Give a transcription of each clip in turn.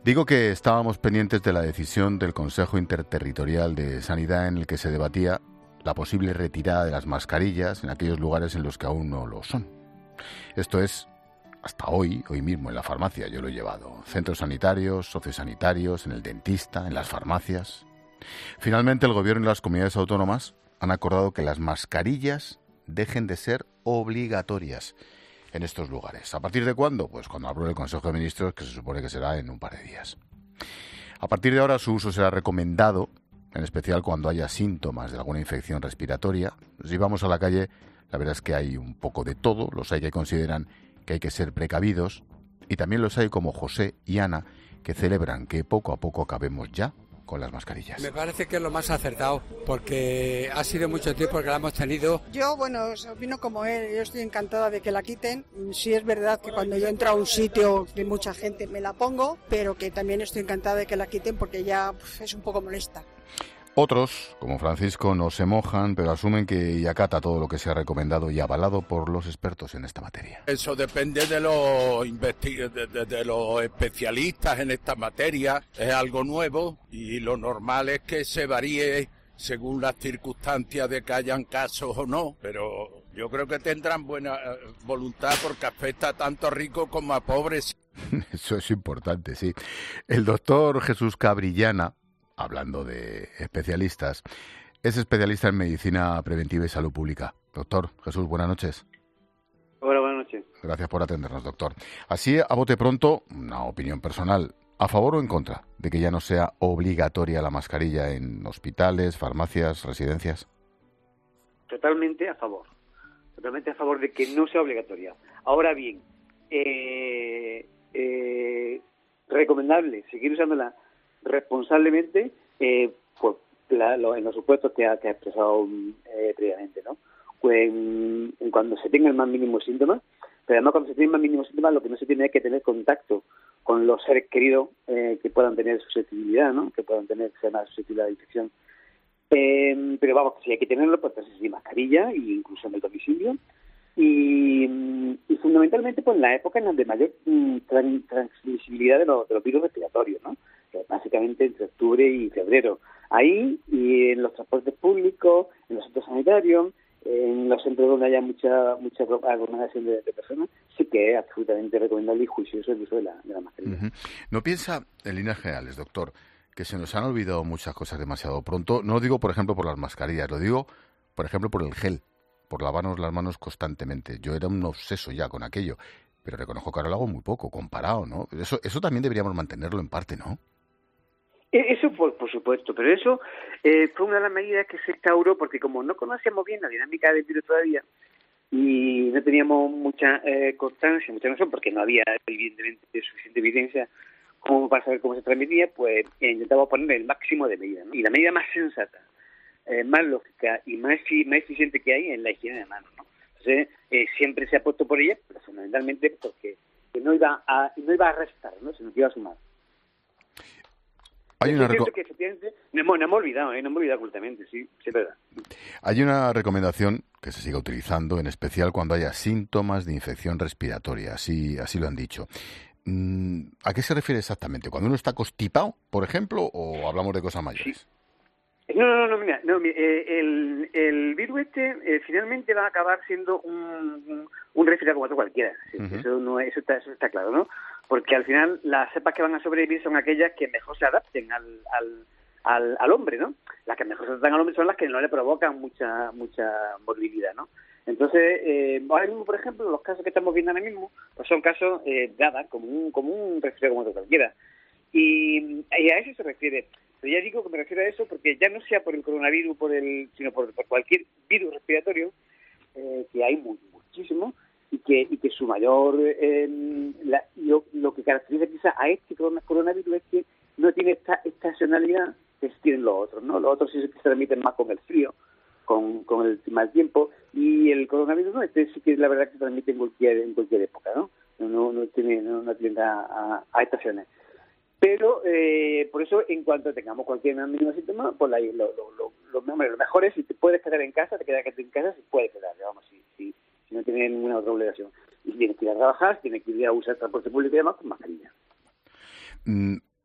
Digo que estábamos pendientes de la decisión del Consejo Interterritorial de Sanidad en el que se debatía la posible retirada de las mascarillas en aquellos lugares en los que aún no lo son. Esto es, hasta hoy mismo en la farmacia yo lo he llevado. Centros sanitarios, sociosanitarios, en el dentista, en las farmacias. Finalmente el Gobierno y las comunidades autónomas han acordado que las mascarillas dejen de ser obligatorias en estos lugares. ¿A partir de cuándo? Pues cuando apruebe el Consejo de Ministros, que se supone que será en un par de días. A partir de ahora su uso será recomendado, en especial cuando haya síntomas de alguna infección respiratoria. Si vamos a la calle, la verdad es que hay un poco de todo. Los hay que consideran que hay que ser precavidos y también los hay como José y Ana que celebran que poco a poco acabemos ya con las mascarillas. Me parece que es lo más acertado, porque ha sido mucho tiempo que la hemos tenido. Yo, bueno, opino como él, yo estoy encantada de que la quiten. Sí es verdad que cuando yo entro a un sitio de mucha gente me la pongo, pero que también estoy encantada de que la quiten porque ya es un poco molesta. Otros, como Francisco, no se mojan, pero asumen que y acata todo lo que se ha recomendado y avalado por los expertos en esta materia. Eso depende de los de los especialistas en esta materia. Es algo nuevo y lo normal es que se varíe según las circunstancias de que hayan casos o no, pero yo creo que tendrán buena voluntad porque afecta tanto a ricos como a pobres. Eso es importante, sí. El doctor Jesús Cabrillana, hablando de especialistas, es especialista en medicina preventiva y salud pública. Doctor Jesús, buenas noches. Hola, buenas noches. Gracias por atendernos, doctor. Así, a bote pronto, una opinión personal. ¿A favor o en contra de que ya no sea obligatoria la mascarilla en hospitales, farmacias, residencias? Totalmente a favor. Totalmente a favor de que no sea obligatoria. Ahora bien, recomendable seguir usándola responsablemente pues, en los supuestos que ha expresado previamente, ¿no? Pues, cuando se tenga el más mínimo síntoma, pero además cuando se tiene el más mínimo síntoma lo que no se tiene es que tener contacto con los seres queridos que puedan tener susceptibilidad, ¿no? Que puedan tener más susceptibilidad de infección. Pero vamos, si hay que tenerlo, pues entonces sin mascarilla e incluso en el domicilio. Y fundamentalmente pues en la época en la de mayor transmisibilidad de los virus respiratorios, ¿no? Básicamente entre octubre y febrero. Ahí, y en los transportes públicos, en los centros sanitarios, en los centros donde haya mucha aglomeración de personas, sí que es absolutamente recomendable y juicioso el uso de la mascarilla. Uh-huh. ¿No piensa, en líneas generales, doctor, que se nos han olvidado muchas cosas demasiado pronto? No lo digo, por ejemplo, por las mascarillas, lo digo, por ejemplo, por el gel, por lavarnos las manos constantemente. Yo era un obseso ya con aquello, pero reconozco que ahora lo hago muy poco, comparado, ¿no? Eso también deberíamos mantenerlo en parte, ¿no? Eso por supuesto, pero eso fue una de las medidas que se instauró porque como no conocíamos bien la dinámica del virus todavía y no teníamos mucha constancia, mucha noción, porque no había evidentemente suficiente evidencia como para saber cómo se transmitía, pues intentamos poner el máximo de medidas, ¿no? Y la medida más sensata, más lógica y más eficiente que hay es la higiene de manos, ¿no? Entonces siempre se ha puesto por ella, pero fundamentalmente porque no iba a restar, ¿no? Sino que iba a sumar. Hay una que efectivamente no me he olvidado absolutamente, sí, es verdad. Hay una recomendación que se sigue utilizando, en especial cuando haya síntomas de infección respiratoria, así lo han dicho. ¿A qué se refiere exactamente? ¿Cuando uno está constipado, por ejemplo, o hablamos de cosas mayores? Sí. Mira, el virus finalmente va a acabar siendo un resfriado como otro cualquiera. Uh-huh. Eso está claro, ¿no? Porque al final las cepas que van a sobrevivir son aquellas que mejor se adapten al hombre, ¿no? Las que mejor se adaptan al hombre son las que no le provocan mucha morbilidad, ¿no? Entonces, ahora mismo, por ejemplo, los casos que estamos viendo ahora mismo, pues son casos dadas como un resfriado como otro cualquiera. Y a eso se refiere. Pero ya digo que me refiero a eso porque ya no sea por el coronavirus, sino por cualquier virus respiratorio, que hay muchísimo, y que su mayor lo que caracteriza quizá a este coronavirus es que no tiene esta estacionalidad que tienen los otros, ¿no? Los otros sí se transmiten más con el frío, con el mal tiempo, y el coronavirus no, sí que la verdad que se transmite en cualquier época, ¿no? No tiene a estaciones. Pero por eso, en cuanto tengamos cualquier mínimo síntoma, pues lo mejor es si te puedes quedar en casa, te quedas en casa, si puedes quedar, digamos, si no tienes ninguna otra obligación. Y si tienes que ir a trabajar, si tienes que ir a usar transporte público y demás, con mascarilla.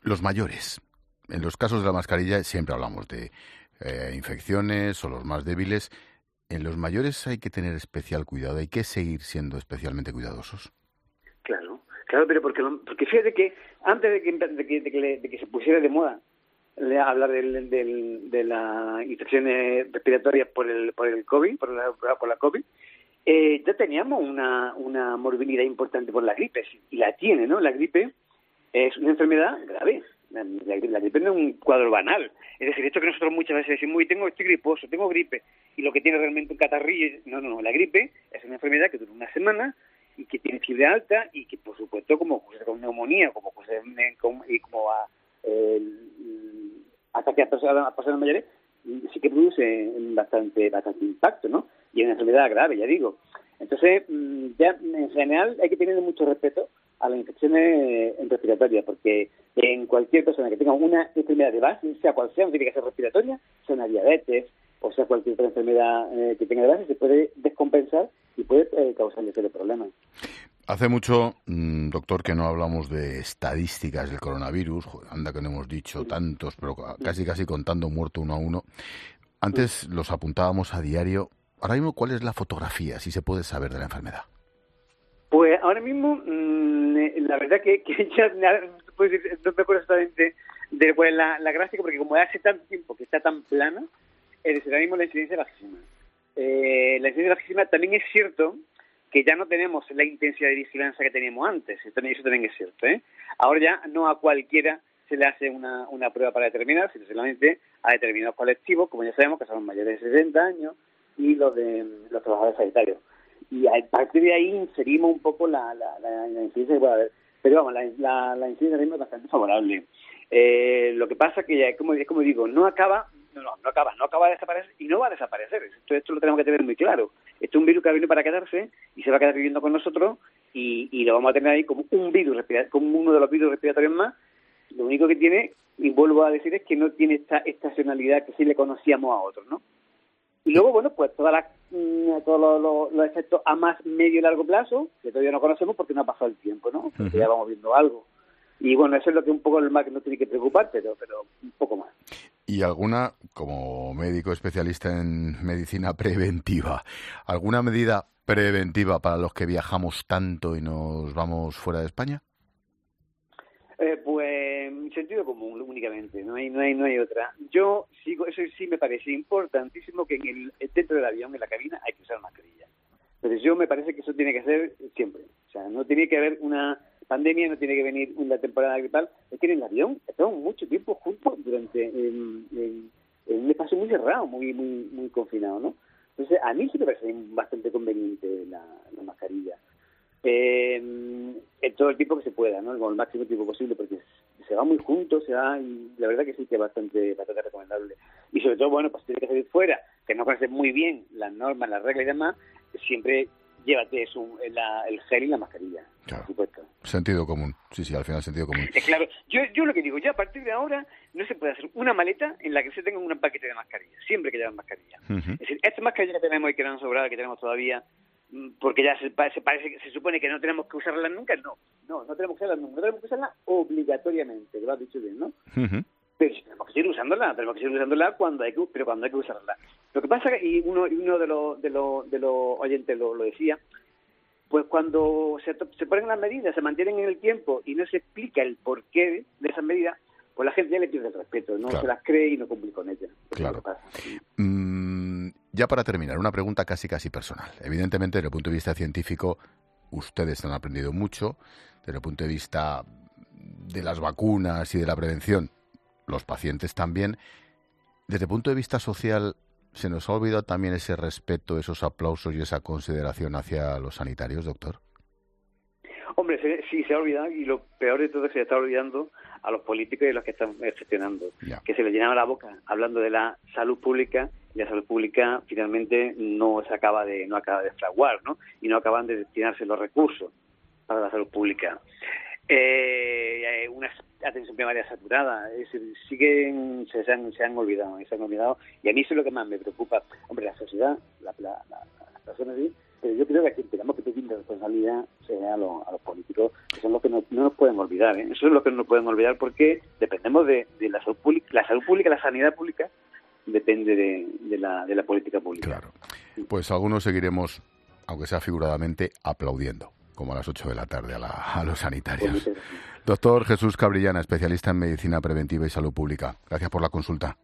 Los mayores. En los casos de la mascarilla siempre hablamos de infecciones o los más débiles. En los mayores hay que tener especial cuidado, hay que seguir siendo especialmente cuidadosos. Claro, pero porque fíjate que antes de que se pusiera de moda hablar de las infecciones respiratorias por el COVID, por la COVID, ya teníamos una morbilidad importante por la gripe, y la tiene, ¿no? La gripe es una enfermedad grave. La gripe no es un cuadro banal. Es decir, esto que nosotros muchas veces decimos, estoy griposo, tengo gripe, y lo que tiene realmente un catarrillo. No. La gripe es una enfermedad que dura una semana y que tiene fiebre alta y que, por supuesto, como ocurre con neumonía, como ocurre ataque a personas mayores, sí que produce bastante impacto, ¿no? Y es una enfermedad grave, ya digo. Entonces, ya en general hay que tener mucho respeto a las infecciones respiratorias, porque en cualquier persona que tenga una enfermedad de base, sea cual sea, no tiene que ser respiratoria, sea una diabetes o sea cualquier otra enfermedad que tenga de base, se puede descompensar y puede causarle serios problemas. Hace mucho, doctor, que no hablamos de estadísticas del coronavirus. Anda que no hemos dicho tantos, pero casi contando muerto uno a uno. Antes los apuntábamos a diario. Ahora mismo, ¿cuál es la fotografía, si se puede saber, de la enfermedad? Pues ahora mismo, la verdad que ya no me acuerdo exactamente de la gráfica, porque como hace tanto tiempo que está tan plana, ahora mismo la incidencia es bajísima. La incidencia es bajísima. También es cierto que ya no tenemos la intensidad de vigilancia que teníamos antes. Eso también es cierto, ¿eh? Ahora ya no a cualquiera se le hace una prueba para determinar, sino solamente a determinados colectivos, como ya sabemos, que son mayores de 60 años, y los trabajadores sanitarios. Y a partir de ahí inserimos un poco la incidencia que puede haber. Pero vamos, la incidencia es bastante favorable. Lo que pasa que, como digo, no acaba de desaparecer y no va a desaparecer. Esto lo tenemos que tener muy claro. Esto es un virus que ha venido para quedarse y se va a quedar viviendo con nosotros y lo vamos a tener ahí como un virus como uno de los virus respiratorios más. Lo único que tiene, y vuelvo a decir, es que no tiene esta estacionalidad que sí le conocíamos a otros, ¿no? Y luego, bueno, pues todos los efectos a más medio y largo plazo, que todavía no conocemos porque no ha pasado el tiempo, ¿no? Porque ya vamos viendo algo. Y bueno, eso es lo que un poco el más que no tiene que preocupar, pero un poco más. ¿Y alguna, como médico especialista en medicina preventiva, alguna medida preventiva para los que viajamos tanto y nos vamos fuera de España? Pues sentido común únicamente, no hay otra. Yo sigo, eso sí me parece importantísimo que dentro del avión, en la cabina, hay que usar mascarilla. Pero yo me parece que eso tiene que ser siempre. O sea, no tiene que haber una pandemia, no tiene que venir una temporada gripal. Es que en el avión estamos mucho tiempo juntos durante en un espacio muy cerrado, muy confinado, ¿no? Entonces, a mí sí me parece bastante conveniente la mascarilla. En todo el tiempo que se pueda, ¿no? Con el máximo tiempo posible, porque se va muy juntos, y la verdad que sí que es bastante recomendable. Y sobre todo, bueno, pues si tienes que salir fuera, que no conoces muy bien las normas, las reglas y demás, siempre llévate el gel y la mascarilla, claro. Por supuesto. Sentido común, sí, al final sentido común. Claro, yo lo que digo, ya a partir de ahora no se puede hacer una maleta en la que se tenga un paquete de mascarilla, siempre que lleven mascarilla. Uh-huh. Es decir, esta mascarilla que tenemos y que no han sobrado, que tenemos todavía, porque ya se supone que no tenemos que usarla nunca, no tenemos que usarla nunca, no tenemos que usarla obligatoriamente, lo has dicho bien, ¿no? Uh-huh. Pero si tenemos que seguir usándola cuando hay que usarla. Lo que pasa, y uno de los oyentes lo decía, pues cuando se ponen las medidas, se mantienen en el tiempo y no se explica el porqué de esas medidas, pues la gente ya le pierde el respeto, no se las cree y no cumple con ellas. Claro. Ya para terminar, una pregunta casi personal. Evidentemente, desde el punto de vista científico, ustedes han aprendido mucho. Desde el punto de vista de las vacunas y de la prevención, los pacientes también. Desde el punto de vista social, ¿se nos ha olvidado también ese respeto, esos aplausos y esa consideración hacia los sanitarios, doctor? Hombre, sí se ha olvidado, y lo peor de todo es que se está olvidando a los políticos y a los que están gestionando, que se les llenaba la boca hablando de la salud pública, y la salud pública finalmente no acaba de fraguar, ¿no? Y no acaban de destinarse los recursos para la salud pública. Una atención primaria saturada, se han olvidado, y a mí eso es lo que más me preocupa. Hombre, la sociedad, las personas, ¿sí? pero yo creo que aquí tenemos que pedir responsabilidad a los políticos, que son los que no nos pueden olvidar, ¿eh? Eso es lo que no nos pueden olvidar, porque dependemos de la salud pública, la sanidad pública depende de la política pública. Claro. Pues algunos seguiremos, aunque sea figuradamente, aplaudiendo, como a las 8 de la tarde a los sanitarios. Doctor Jesús Cabrillana, especialista en medicina preventiva y salud pública. Gracias por la consulta.